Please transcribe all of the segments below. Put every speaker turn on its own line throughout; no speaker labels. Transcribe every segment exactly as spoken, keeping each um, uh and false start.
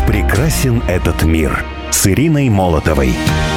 Как прекрасен этот мир с Ириной Молотовой.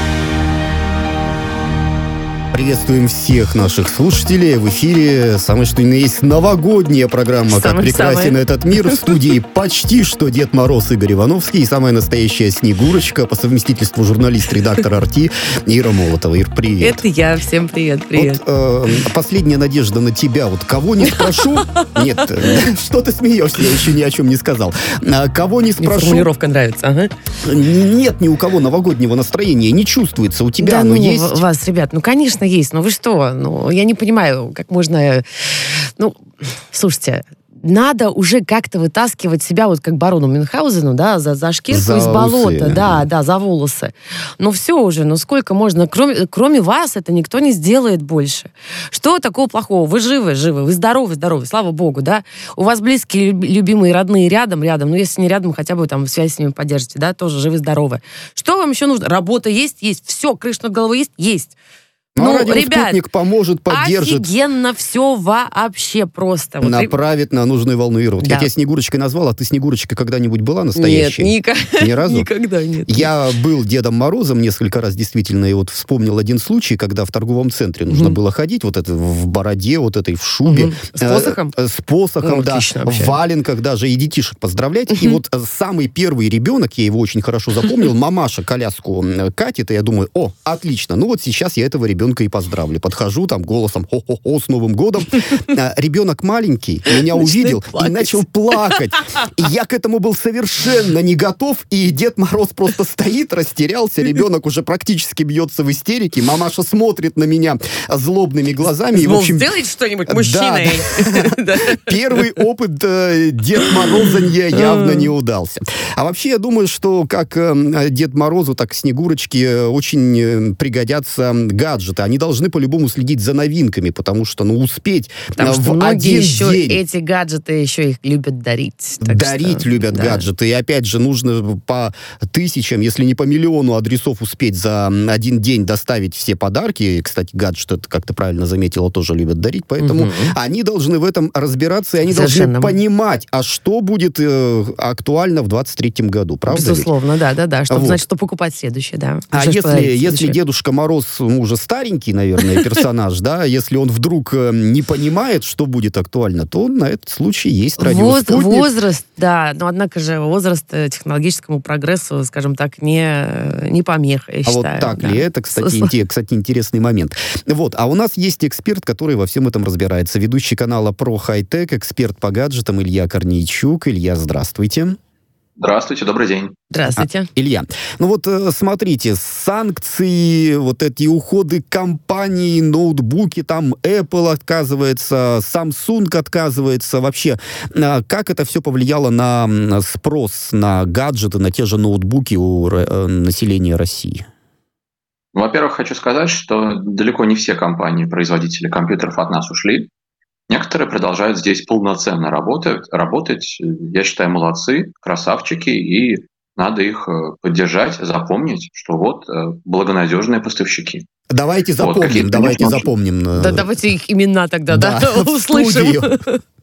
Приветствуем всех наших слушателей. В эфире самое что ни на есть новогодняя программа «Как прекрасен этот мир». В студии почти что Дед Мороз Игорь Ивановский и самая настоящая Снегурочка, по совместительству журналист, редактор эр ти Ира Молотова. Ир, привет.
Это я. Всем привет, привет.
Вот, э, последняя надежда на тебя. Вот кого не спрошу... Нет, что ты смеешься? Я еще ни о чем не сказал. Кого не спрошу...
Мне формулировка нравится, ага.
Нет ни у кого новогоднего настроения. Не чувствуется. У тебя
да,
оно
ну,
есть?
вас, ребят, ну, конечно, есть. Ну, вы что? Ну, я не понимаю, как можно... Ну, слушайте, надо уже как-то вытаскивать себя, вот как барону Мюнхгаузену, да, за, за шкирку
за
из болота.
усы.
Да, да, за волосы. Ну, все уже, ну, сколько можно? Кроме, кроме вас это никто не сделает больше. Что такого плохого? Вы живы, живы, вы здоровы, здоровы, слава богу, да? У вас близкие, любимые, родные рядом, рядом. Ну, если не рядом, хотя бы там связь с ними поддержите, да, тоже живы, здоровы. Что вам еще нужно? Работа есть? Есть. Все, крыша над головой есть? Есть.
Ну,
ну, ребят,
поможет, поддержит.
Офигенно все вообще просто. Вот
направит на нужную волну. Ира, вот да. Я тебя Снегурочкой назвал, а ты Снегурочка когда-нибудь была настоящей?
Нет, никогда.
Ни разу?
Никогда нет.
Я был Дедом Морозом несколько раз, действительно, и вот вспомнил один случай, когда в торговом центре нужно mm-hmm. было ходить, вот это в бороде, вот этой в шубе.
Mm-hmm. С посохом?
Э, с посохом, ну, да. В валенках даже, и детишек поздравлять. Mm-hmm. И вот самый первый ребенок, я его очень хорошо запомнил, мамаша коляску катит, и я думаю, о, отлично, ну вот сейчас я этого ребенка и поздравлю. Подхожу там голосом хо-хо-хо с Новым годом. А, ребенок маленький меня увидел и начал плакать. И я к этому был совершенно не готов. И Дед Мороз просто стоит, растерялся. Ребенок уже практически бьется в истерике. Мамаша смотрит на меня злобными глазами.
Мол, сделайте что-нибудь мужчиной.
Да, да. Первый опыт э, Дед Морозанья явно не удался. А вообще я думаю, что как э, Дед Морозу, так и Снегурочке очень э, пригодятся гаджеты. Они должны по-любому следить за новинками, потому что, ну, успеть
потому
в
что многие
один
еще
день...
эти гаджеты еще их любят дарить.
Дарить
что,
любят
да.
гаджеты. И опять же, нужно по тысячам, если не по миллиону адресов успеть за один день доставить все подарки. И, кстати, гаджеты, это, как ты правильно заметила, тоже любят дарить. Поэтому угу. они должны в этом разбираться, и они Совершенно. должны понимать, а что будет э, актуально в двадцать третьем году. Правда?
Безусловно,
ведь?
да, да, да. Чтобы
вот.
знать, что покупать следующее, да.
А
что
если, если Дедушка Мороз ну, уже старенький, наверное, персонаж, да, если он вдруг э, не понимает, что будет актуально, то на этот случай есть радиоспутник.
Возраст, да, но однако же возраст технологическому прогрессу, скажем так, не, не помеха, я
а
считаю.
Вот так
да.
ли это, кстати, инте, кстати, интересный момент. Вот, а у нас есть эксперт, который во всем этом разбирается. Ведущий канала Про Хай-Тек, эксперт по гаджетам Илья Корнейчук. Илья, здравствуйте.
Здравствуйте, добрый день.
Здравствуйте.
А, Илья, ну вот смотрите, санкции, вот эти уходы компаний, ноутбуки, там Apple отказывается, Samsung отказывается. Вообще, как это все повлияло на спрос на гаджеты, на те же ноутбуки у населения России?
Во-первых, хочу сказать, что далеко не все компании, производители компьютеров от нас ушли. Некоторые продолжают здесь полноценно работать. работать. Я считаю, молодцы, красавчики, и надо их поддержать, запомнить, что вот благонадежные поставщики.
Давайте запомним, вот, давайте запомним.
Да, давайте их имена тогда, да,
да
услышим.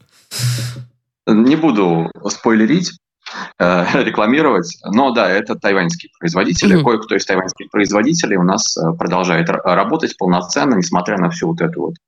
Не буду спойлерить, рекламировать, но да, это тайваньские производители. Mm-hmm. Кое-кто из тайваньских производителей у нас продолжает работать полноценно, несмотря на всю вот эту вот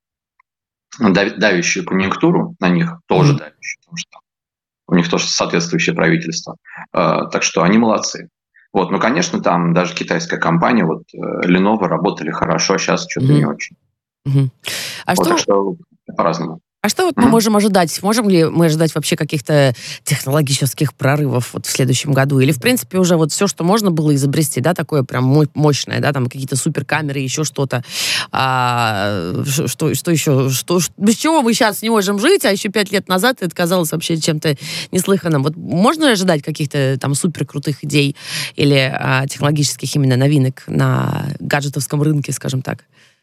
давящую конъюнктуру на них, тоже mm-hmm. давящую, потому что у них тоже соответствующее правительство. Так что они молодцы. Вот, ну, конечно, там даже китайская компания, вот Lenovo работали хорошо, а сейчас что-то mm-hmm. не очень.
Mm-hmm. А
вот,
что...
Так что по-разному.
А что вот мы можем ожидать? Можем ли мы ожидать вообще каких-то технологических прорывов вот в следующем году? Или, в принципе, уже вот все, что можно было изобрести, да, такое прям мощное, да, там какие-то суперкамеры, еще что-то. А, что, что еще? Что, без чего мы сейчас не можем жить, а еще пять лет назад это казалось вообще чем-то неслыханным. Вот можно ли ожидать каких-то там суперкрутых идей или а, технологических именно новинок на гаджетовском рынке, скажем так?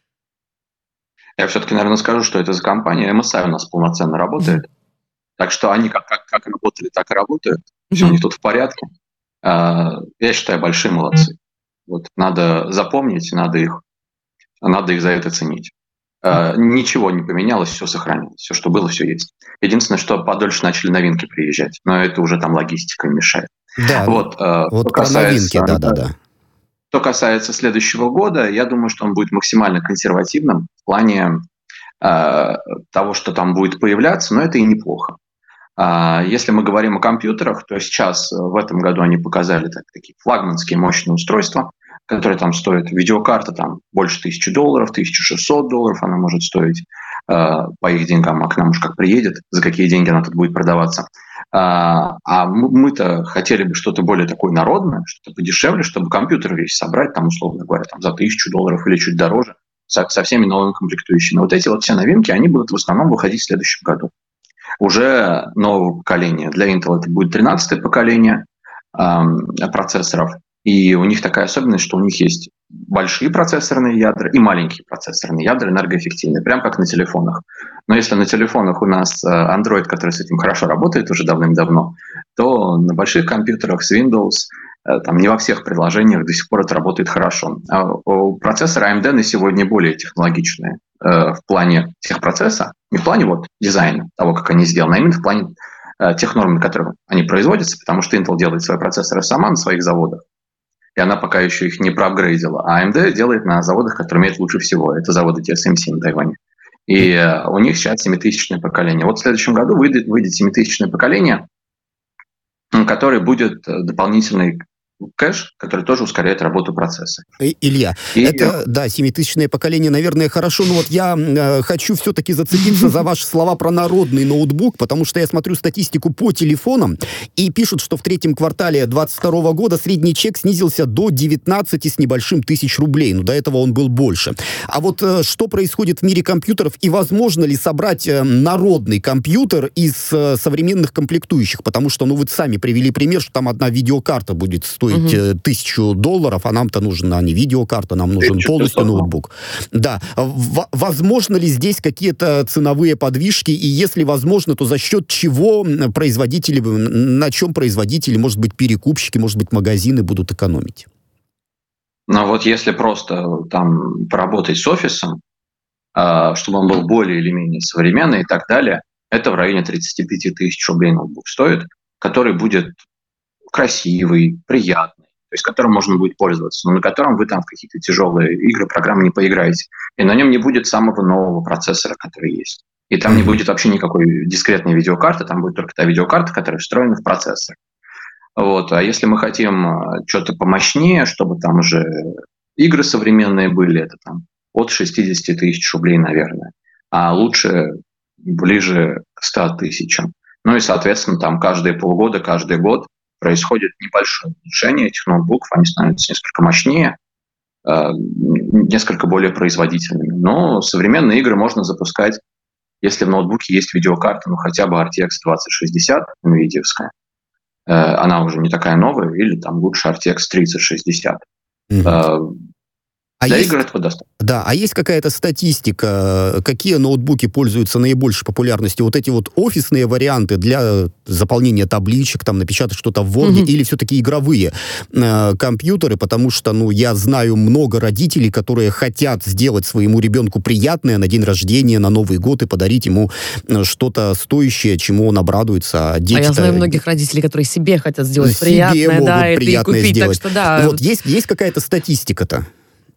Я все-таки, наверное, скажу, что это за компания. эм эс ай у нас полноценно работает. Так что они как, как, как работали, так и работают. Все у них тут в порядке. Я считаю, большие молодцы. Вот, надо запомнить, надо их, надо их за это ценить. Ничего не поменялось, все сохранилось. Все, что было, все есть. Единственное, что подольше начали новинки приезжать. Но это уже там логистика мешает.
Да,
вот,
вот про новинки, да-да-да.
Что касается следующего года, я думаю, что он будет максимально консервативным в плане э, того, что там будет появляться, но это и неплохо. А если мы говорим о компьютерах, то сейчас в этом году они показали так, такие флагманские мощные устройства, которые там стоят, видеокарта там больше тысячи долларов, тысяча шестьсот долларов она может стоить э, по их деньгам, а к нам уж как приедет, за какие деньги она тут будет продаваться. А, а мы-то хотели бы что-то более такое народное, что-то подешевле, чтобы компьютер весь собрать, там, условно говоря, там, за тысячу долларов или чуть дороже, со, со всеми новыми комплектующими. Вот эти вот все новинки, они будут в основном выходить в следующем году. Уже нового поколения. Для Intel это будет тринадцатое поколение э, процессоров. И у них такая особенность, что у них есть большие процессорные ядра и маленькие процессорные ядра энергоэффективные, прям как на телефонах. Но если на телефонах у нас Android, который с этим хорошо работает уже давным-давно, то на больших компьютерах с Windows там не во всех приложениях до сих пор это работает хорошо. А у процессора эй эм ди на сегодня более технологичные э, в плане техпроцесса, не в плане вот дизайна, того, как они сделаны, а именно в плане э, тех норм, на которых они производятся, потому что Intel делает свои процессоры сама на своих заводах, и она пока еще их не проапгрейдила. А эй эм ди делает на заводах, которые умеют лучше всего. Это заводы ти эс эм си на Тайване. И э, у них сейчас семитысячное поколение. Вот в следующем году выйдет, выйдет семитысячное поколение, которое будет дополнительный кэш, который тоже ускоряет работу процесса.
Илья, и... это, да, семитысячное поколение, наверное, хорошо, но вот я э, хочу все-таки зацепиться за ваши слова про народный ноутбук, потому что я смотрю статистику по телефонам, и пишут, что в третьем квартале двадцать второго года средний чек снизился до девятнадцати с небольшим тысяч рублей, но до этого он был больше. А вот э, что происходит в мире компьютеров, и возможно ли собрать э, народный компьютер из э, современных комплектующих? Потому что, ну, вы сами привели пример, что там одна видеокарта будет стоить Угу. тысячу долларов, а нам-то нужна не видеокарта, нам нужен полностью ноутбук. Да. В- возможно ли здесь какие-то ценовые подвижки, и если возможно, то за счет чего производители, на чем производители, может быть, перекупщики, может быть, магазины будут экономить?
Ну вот если просто там поработать с офисом, чтобы он был более или менее современный и так далее, это в районе тридцать пять тысяч рублей ноутбук стоит, который будет красивый, приятный, то есть которым можно будет пользоваться, но на котором вы там в какие-то тяжелые игры, программы не поиграете. И на нем не будет самого нового процессора, который есть. И там mm-hmm. не будет вообще никакой дискретной видеокарты, там будет только та видеокарта, которая встроена в процессор. Вот. А если мы хотим что-то помощнее, чтобы там уже игры современные были, это там от шестьдесят тысяч рублей, наверное. А лучше ближе к ста тысячам. Ну и, соответственно, там каждые полгода, каждый год происходит небольшое улучшение этих ноутбуков, они становятся несколько мощнее, э, несколько более производительными. Но современные игры можно запускать, если в ноутбуке есть видеокарта, ну хотя бы ар ти экс двадцать шестьдесят, NVIDIA-вская, э, она уже не такая новая, или там лучше ар ти экс тридцать шестьдесят. Mm-hmm. Э,
А
Для
есть,
игр этого достаточно.
Да, а есть какая-то статистика, какие ноутбуки пользуются наибольшей популярностью? Вот эти вот офисные варианты для заполнения табличек, там напечатать что-то в Word, mm-hmm. или все-таки игровые э, компьютеры? Потому что, ну, я знаю много родителей, которые хотят сделать своему ребенку приятное на день рождения, на Новый год и подарить ему что-то стоящее, чему он обрадуется. А, дети-то...
а я знаю многих родителей, которые себе хотят сделать
себе
приятное,
могут
да,
приятное
это и купить.
сделать.
Так что, да.
Вот есть, есть какая-то статистика-то?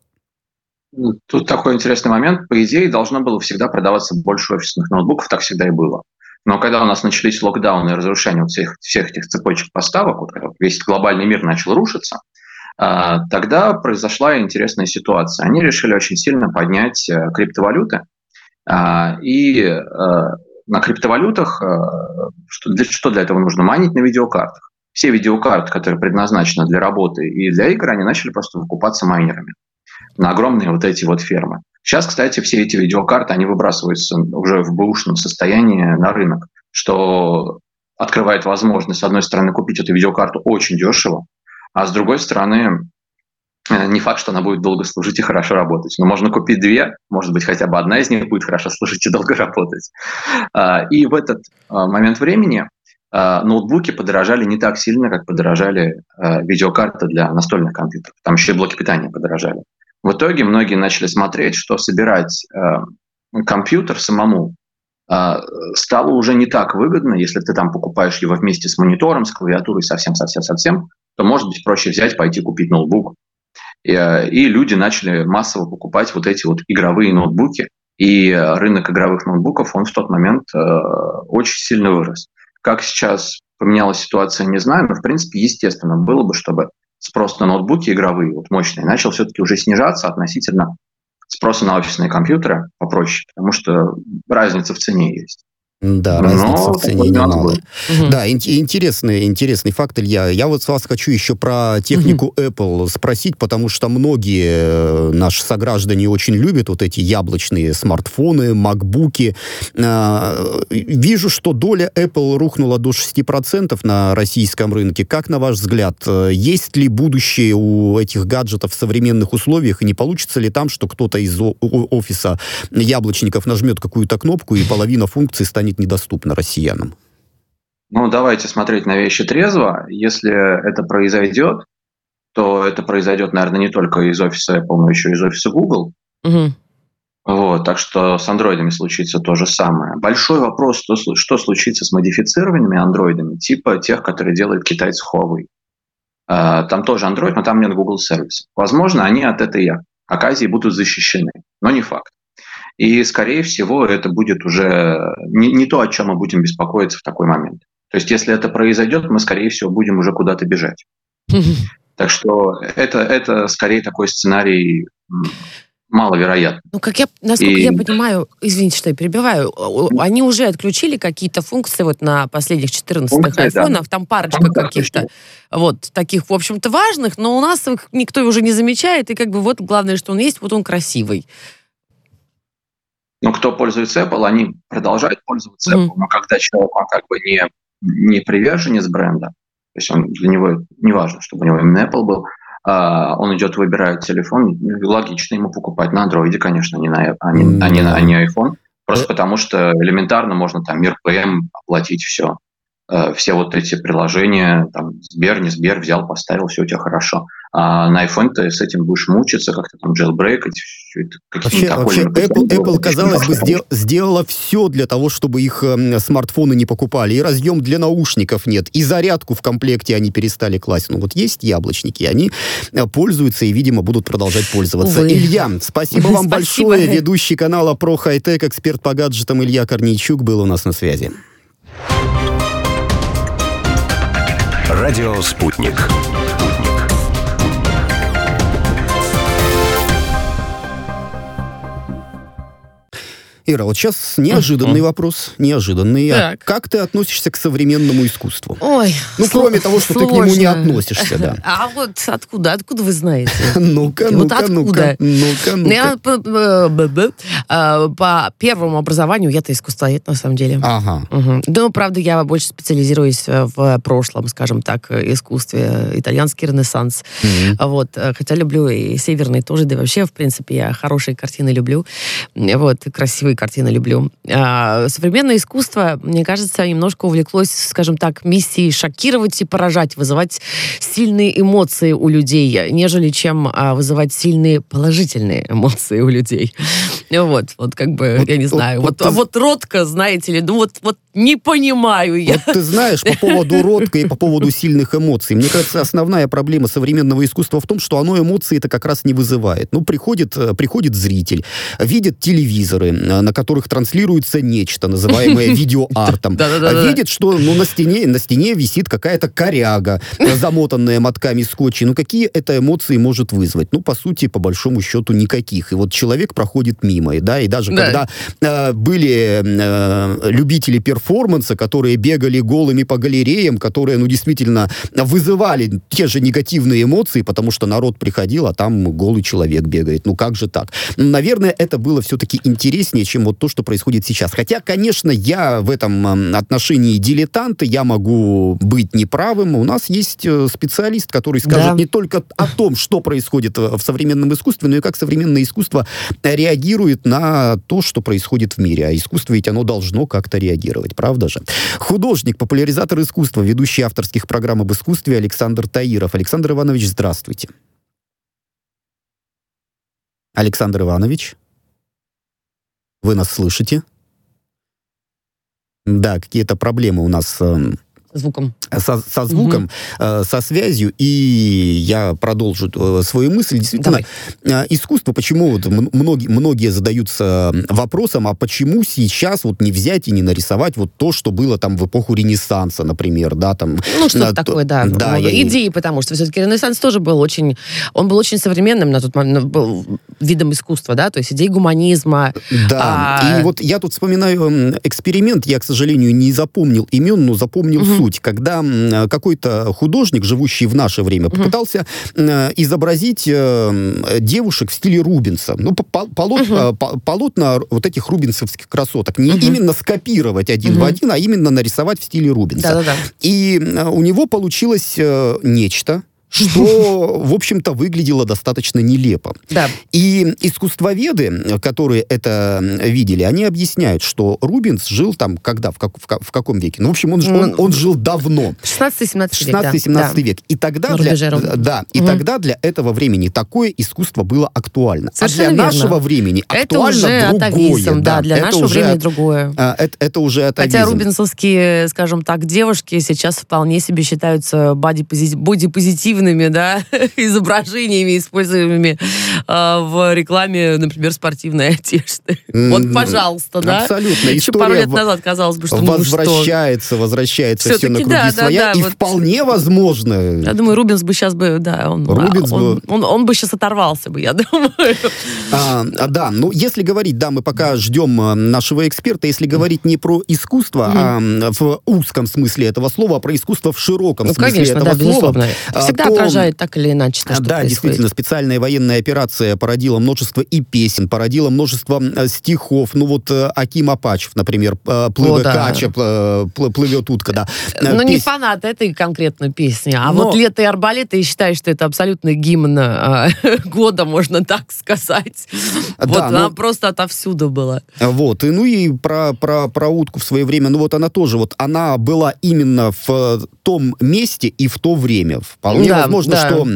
Тут такой интересный момент. По идее, должно было всегда продаваться больше офисных ноутбуков, так всегда и было. Но когда у нас начались локдауны и разрушение вот всех, всех этих цепочек поставок, вот когда весь глобальный мир начал рушиться, тогда произошла интересная ситуация. Они решили очень сильно поднять криптовалюты. И на криптовалютах, что для, что для этого нужно? Майнить на видеокартах. Все видеокарты, которые предназначены для работы и для игр, они начали просто выкупаться майнерами на огромные вот эти вот фермы. Сейчас, кстати, все эти видеокарты, они выбрасываются уже в бэушном состоянии на рынок, что открывает возможность, с одной стороны, купить эту видеокарту очень дешево, а с другой стороны, не факт, что она будет долго служить и хорошо работать. Но можно купить две, может быть, хотя бы одна из них будет хорошо служить и долго работать. И в этот момент времени ноутбуки подорожали не так сильно, как подорожали видеокарты для настольных компьютеров. Там еще и блоки питания подорожали. В итоге многие начали смотреть, что собирать э, компьютер самому стало уже не так выгодно, если ты там покупаешь его вместе с монитором, с клавиатурой, совсем-совсем-совсем, то, может быть, проще взять, пойти купить ноутбук. И, и люди начали массово покупать вот эти вот игровые ноутбуки, и рынок игровых ноутбуков, он в тот момент э, очень сильно вырос. Как сейчас поменялась ситуация, не знаю, но, в принципе, естественно было бы, чтобы спрос на ноутбуки игровые, вот мощные, начал все-таки уже снижаться относительно спроса на офисные компьютеры попроще, потому что разница в цене есть.
Да, разница в цене немалая. Угу. Да, ин- интересный, интересный факт, Илья. Я вот с вас хочу еще про технику угу. Apple спросить, потому что многие наши сограждане очень любят вот эти яблочные смартфоны, макбуки. Вижу, что доля Apple рухнула до шесть процентов на российском рынке. Как, на ваш взгляд, есть ли будущее у этих гаджетов в современных условиях, и не получится ли там, что кто-то из о- офиса яблочников нажмет какую-то кнопку, и половина функций станет недоступно россиянам?
Ну, давайте смотреть на вещи трезво. Если это произойдет, то это произойдет, наверное, не только из офиса Apple, но еще и из офиса Google. Угу. Вот, так что с андроидами случится то же самое. Большой вопрос, что, что случится с модифицированными андроидами, типа тех, которые делает китайцы Huawei. Там тоже Android, но там нет Google сервиса. Возможно, они от этой оказии будут защищены, но не факт. И, скорее всего, это будет уже не, не то, о чем мы будем беспокоиться в такой момент. То есть, если это произойдет, мы, скорее всего, будем уже куда-то бежать. Так что это, это скорее такой сценарий маловероятный.
Ну, как я, насколько и... я понимаю, извините, что я перебиваю, они уже отключили какие-то функции вот на последних четырнадцатых айфонах, да. Там парочка там каких-то отключили. Вот таких, в общем-то, важных, но у нас их никто уже не замечает, и как бы вот главное, что он есть, вот он красивый.
Ну, кто пользуется Apple, они продолжают пользоваться mm-hmm. Apple, но когда человек, он как бы не, не приверженец бренда, то есть он, для него не важно, чтобы у него именно Apple был, а он идет, выбирает телефон, логично ему покупать на Android, конечно, а не на, а не, mm-hmm. а не, а не iPhone, просто mm-hmm. потому что элементарно можно там эр пэ эм оплатить все, все вот эти приложения, там, Сбер, не Сбер, взял, поставил, все у тебя хорошо. А на iPhone ты с этим будешь мучиться, как-то там джейлбрейкать.
Вообще, вообще Apple, Apple, казалось бы, сдел, сделала все для того, чтобы их э, смартфоны не покупали. И разъем для наушников нет, и зарядку в комплекте они перестали класть. Ну вот есть яблочники, они пользуются и, видимо, будут продолжать пользоваться. Увы. Илья, спасибо вам спасибо. большое. Ведущий канала Про Хай-Тек, эксперт по гаджетам Илья Корнейчук был у нас на связи.
Радио «Спутник».
Ира, вот сейчас неожиданный uh-huh. вопрос, неожиданный. А как ты относишься к современному искусству?
Ой,
ну, сл- кроме того, что сложно. Ты к нему не относишься, да.
А вот откуда? Откуда вы знаете?
Ну-ка, ну-ка, ну-ка, ну-ка, ну-ка.
По первому образованию я-то искусствовед, на самом деле.
Ага.
Но, правда, я больше специализируюсь в прошлом, скажем так, искусстве, итальянский ренессанс. Вот. Хотя люблю и северный тоже, да и вообще, в принципе, я хорошие картины люблю. Вот, красивые картины люблю. А, современное искусство, мне кажется, немножко увлеклось, скажем так, миссией шокировать и поражать, вызывать сильные эмоции у людей, нежели чем а, вызывать сильные положительные эмоции у людей. Вот, вот как бы, вот, я не знаю. Вот, вот, вот, ты... вот Ротко, знаете ли, ну вот, вот не понимаю я.
Вот ты знаешь, по поводу Ротко и по поводу сильных эмоций, мне кажется, основная проблема современного искусства в том, что оно эмоции это как раз не вызывает. Ну, приходит, приходит зритель, видит телевизоры, на которых транслируется нечто, называемое видеоартом. Видит, что ну, на, стене, на стене висит какая-то коряга, замотанная мотками скотча. Ну, какие это эмоции может вызвать? Ну, по сути, по большому счету, никаких. И вот человек проходит мимо. И, да, и даже да. когда э, были э, любители перформанса, которые бегали голыми по галереям, которые, ну, действительно вызывали те же негативные эмоции, потому что народ приходил, а там голый человек бегает. Ну, как же так? Наверное, это было все-таки интереснее, чем вот то, что происходит сейчас. Хотя, конечно, я в этом отношении дилетант, и я могу быть неправым. У нас есть специалист, который скажет да. не только о том, что происходит в современном искусстве, но и как современное искусство реагирует на то, что происходит в мире. А искусство ведь оно должно как-то реагировать, правда же? Художник, популяризатор искусства, ведущий авторских программ об искусстве Александр Таиров. Александр Иванович, здравствуйте. Александр Иванович? Вы нас слышите? Да, какие-то проблемы у нас...
Звуком.
Со, со звуком, угу. э, со связью, и я продолжу э, свою мысль. Действительно, э, искусство, почему вот многие, многие задаются вопросом, а почему сейчас вот не взять и не нарисовать вот то, что было там в эпоху Ренессанса, например, да, там...
Ну, что-то да, такое, да.
да
ну,
я...
Идеи, потому что все-таки Ренессанс тоже был очень... Он был очень современным на тот момент, был видом искусства, да, то есть идеи гуманизма.
Да,
а...
и вот я тут вспоминаю эксперимент, я, к сожалению, не запомнил имен, но запомнил угу. суть, когда какой-то художник, живущий в наше время, попытался uh-huh. изобразить девушек в стиле Рубенса. Ну, полот, uh-huh. полотна вот этих рубенсовских красоток. Не uh-huh. именно скопировать один uh-huh. в один, а именно нарисовать в стиле Рубенса.
Да-да-да.
И у него получилось нечто, что, в общем-то, выглядело достаточно нелепо.
Да.
И искусствоведы, которые это видели, они объясняют, что Рубенс жил там, когда, в, как, в, в каком веке? Ну, в общем, он, он, он жил давно.
шестнадцатый-семнадцатый век,
шестнадцатый-семнадцатый век. И тогда, для, да, и угу. тогда для этого времени такое искусство было актуально.
Совершенно
а для
верно.
нашего времени
это
актуально
уже
другое.
Атавизм, да, для
это
нашего
уже,
времени другое.
А, это, это уже атавизм.
Хотя рубенсовские, скажем так, девушки сейчас вполне себе считаются бодипозитивными, да, изображениями, используемыми э, в рекламе, например, спортивной одежды. Mm, вот, пожалуйста, да.
Абсолютно.
Еще пару лет назад казалось бы, что
возвращается, ну, возвращается все, все на круги
да,
своя,
да, да,
и
вот.
Вполне возможно.
Я думаю, Рубенс бы сейчас бы, да, он,
Рубенс
он,
бы...
он, он, он бы сейчас оторвался бы, я думаю.
А, да, ну, если говорить, да, мы пока ждем нашего эксперта, если говорить не про искусство, mm-hmm. а в узком смысле этого слова, а про искусство в широком
ну,
смысле
конечно,
этого
да,
слова.
Безусловно. Всегда
то...
отражает так или иначе то, что
Да,
происходит.
Действительно, специальная военная операция породила множество и песен, породила множество стихов. Ну вот Аким Апачев, например, «Плыве
да.
кача, плывет утка», да.
Ну,
Пес...
не фанат этой конкретной песни, а
Но...
вот «Лето и арбалеты», я считаю, что это абсолютно гимн а, года, можно так сказать. Да, вот она но... просто отовсюду была.
Вот, и ну и про, про, про утку в свое время, ну вот она тоже, вот она была именно в том месте и в то время. Вполне да, возможно, да. что...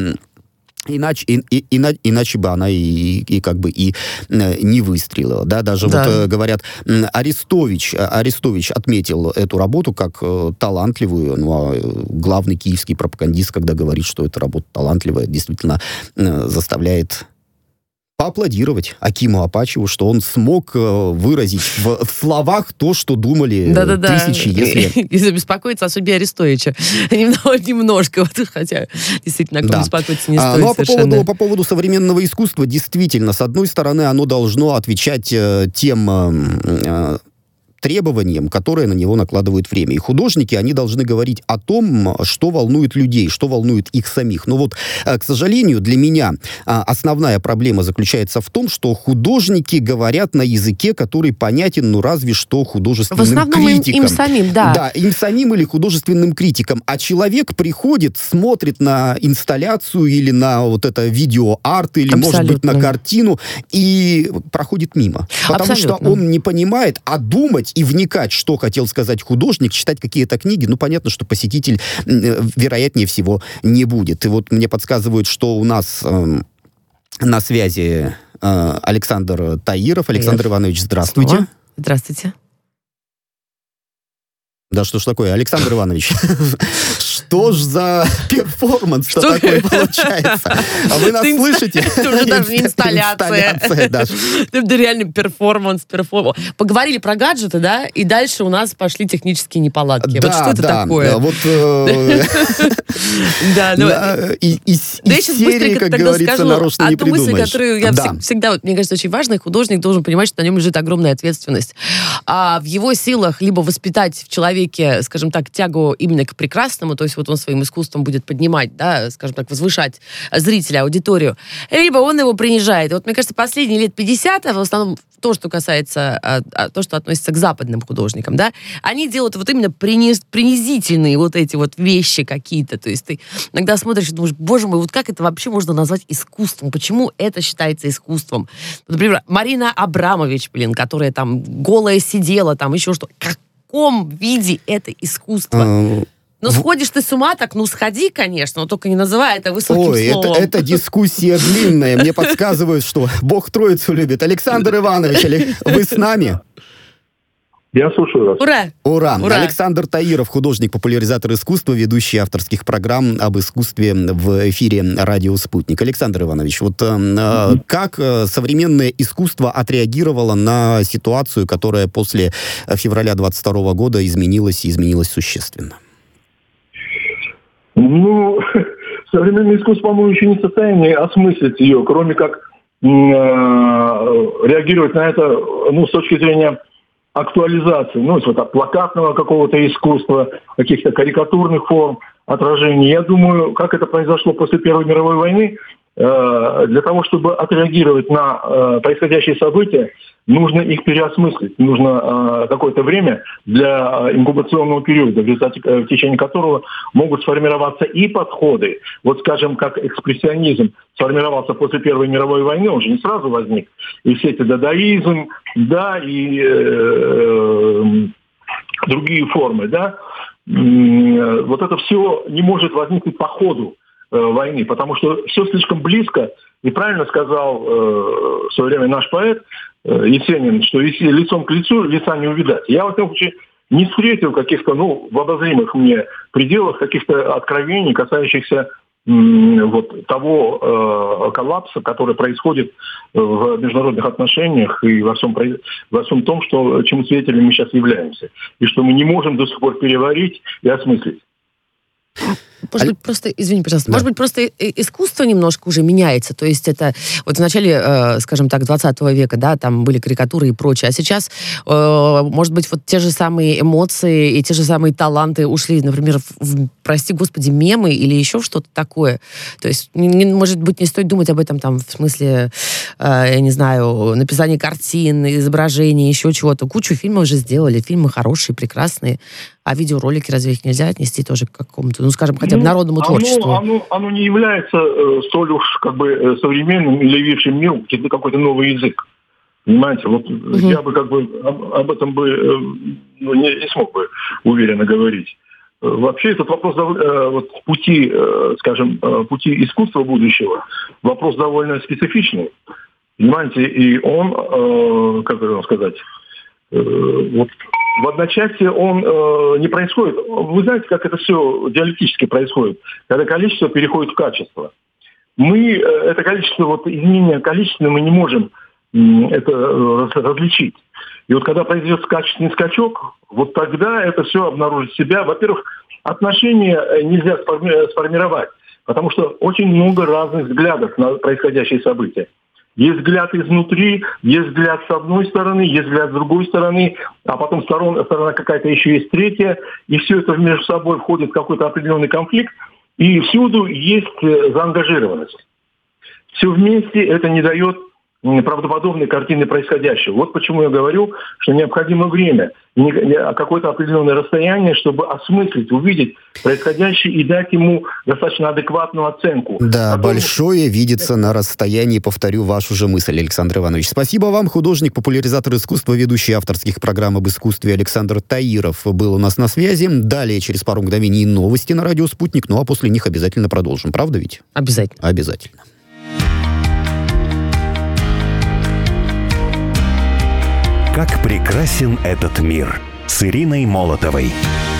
Иначе, и, и, иначе, иначе бы она и, и, и как бы и не выстрелила, да, даже да. вот говорят, Арестович, Арестович отметил эту работу как талантливую, ну, а главный киевский пропагандист, когда говорит, что эта работа талантливая, действительно заставляет поаплодировать Акиму Апачеву, что он смог выразить в, в словах то, что думали
Да-да-да.
тысячи, если...
И забеспокоиться о судьбе Арестовича. Немножко, вот, хотя действительно, о ком да. беспокоиться не стоит.
А, ну, а по поводу, по поводу современного искусства, действительно, с одной стороны, оно должно отвечать э, тем... Э, требованиям, которые на него накладывают время. И художники, они должны говорить о том, что волнует людей, что волнует их самих. Но вот, к сожалению, для меня основная проблема заключается в том, что художники говорят на языке, который понятен, ну, разве что художественным критикам. В основном
критикам. Им, им самим, да.
Да, им самим или художественным критикам. А человек приходит, смотрит на инсталляцию или на вот это видео-арт, или, Абсолютно. может быть, на картину, и проходит мимо. Потому Абсолютно. что он не понимает, а думать и вникать, что хотел сказать художник, читать какие-то книги, ну, понятно, что посетитель, вероятнее всего, не будет. И вот мне подсказывают, что у нас э, на связи э, Александр Таиров. Александр Привет. Иванович, здравствуйте.
Снова. Здравствуйте.
Да что ж такое, Александр Иванович, что ж за перформанс-то такой получается? А вы нас слышите?
Это уже даже не инсталляция. Это реально перформанс, перформанс. Поговорили про гаджеты, да, и дальше у нас пошли технические неполадки. Вот что это такое?
Вот
да, ну...
Из серии, как говорится, нарочно не придумаешь.
Одну мысль, которую я всегда, мне кажется, очень важной, художник должен понимать, что на нем лежит огромная ответственность. А в его силах либо воспитать в человеке, скажем так, тягу именно к прекрасному, то есть вот он своим искусством будет поднимать, да, скажем так, возвышать зрителя, аудиторию, либо он его принижает. И вот, мне кажется, последние лет пятьдесят, в основном то, что касается, а, а, то, что относится к западным художникам, да, они делают вот именно приниз, принизительные вот эти вот вещи какие-то. То есть ты иногда смотришь и думаешь, боже мой, вот как это вообще можно назвать искусством? Почему это считается искусством? Например, Марина Абрамович, блин, которая там голая сидела, там еще что. Как В каком виде это искусство? Ну, сходишь ты с ума, так, ну, сходи, конечно, но только не называй это высоким
Ой,
словом.
Ой, это, это дискуссия длинная. Мне подсказывают, что Бог Троицу любит. Александр Иванович, вы с нами?
Я слушаю вас.
Ура!
Ура!
Ура!
Александр Таиров, художник-популяризатор искусства, ведущий авторских программ об искусстве в эфире «Радио Спутник». Александр Иванович, вот э, mm-hmm. как современное искусство отреагировало на ситуацию, которая после февраля двадцать второго года изменилась и изменилась существенно?
Ну, современное искусство, по-моему, еще не в состоянии осмыслить ее, кроме как э, реагировать на это, ну, с точки зрения актуализации, ну, вот от плакатного какого-то искусства, каких-то карикатурных форм отражений. Я думаю, как это произошло после Первой мировой войны, э, для того, чтобы отреагировать на э, происходящие события, нужно их переосмыслить. Нужно э, какое-то время для инкубационного периода, в результате, э, в течение которого могут сформироваться и подходы. Вот, скажем, как экспрессионизм сформировался после Первой мировой войны, он же не сразу возник. И все эти дадаизм, да, и э, э, другие формы, да. Вот это все не может возникнуть по ходу э, войны, потому что все слишком близко. И правильно сказал э, в свое время наш поэт э, Есенин, что если лицом к лицу, лица не увидать. Я в этом случае не встретил каких-то, ну, в обозримых мне пределах каких-то откровений, касающихся м, вот того э, коллапса, который происходит в международных отношениях и во всем, во всем том, что, чем свидетелями мы сейчас являемся. И что мы не можем до сих пор переварить и осмыслить.
Может быть, просто, извини, пожалуйста, да. может быть, просто искусство немножко уже меняется, то есть это вот в начале, э, скажем так, двадцатого века, да, там были карикатуры и прочее, а сейчас, э, может быть, вот те же самые эмоции и те же самые таланты ушли, например, в, в, прости господи, мемы или еще что-то такое, то есть, не, может быть, не стоит думать об этом там в смысле, э, я не знаю, написания картин, изображений, еще чего-то, кучу фильмов уже сделали, фильмы хорошие, прекрасные, а видеоролики разве их нельзя отнести тоже к какому-то, ну, скажем, хотя бы ну, народному
оно,
творчеству?
Оно, оно не является э, столь уж как бы э, современным или явившим миру какой-то новый язык. Понимаете, вот угу. я бы как бы об, об этом бы э, ну, не, не смог бы уверенно говорить. Э, вообще этот вопрос э, вот, пути, э, скажем, э, пути искусства будущего, вопрос довольно специфичный. Понимаете, и он, э, как бы сказать, э, вот в одночасье он э, не происходит. Вы знаете, как это все диалектически происходит, когда количество переходит в качество. Мы, э, это количество, вот изменение количества мы не можем э, это э, различить. И вот когда произойдет качественный скачок, вот тогда это все обнаружит себя. Во-первых, отношения нельзя сформи- сформировать, потому что очень много разных взглядов на происходящие события. Есть взгляд изнутри, есть взгляд с одной стороны, есть взгляд с другой стороны, а потом сторона, сторона какая-то еще есть третья, и все это между собой входит в какой-то определенный конфликт, и всюду есть заангажированность. Все вместе это не дает правдоподобной картины происходящего. Вот почему я говорю, что необходимо время, какое-то определенное расстояние, чтобы осмыслить, увидеть происходящее и дать ему достаточно адекватную оценку.
Да,
Потом...
большое видится на расстоянии, повторю вашу же мысль, Александр Иванович. Спасибо вам, художник, популяризатор искусства, ведущий авторских программ об искусстве Александр Таиров был у нас на связи. Далее, через пару мгновений, новости на радио «Спутник», ну а после них обязательно продолжим. Правда ведь?
Обязательно.
Обязательно.
Как прекрасен этот мир с Ириной Молотовой.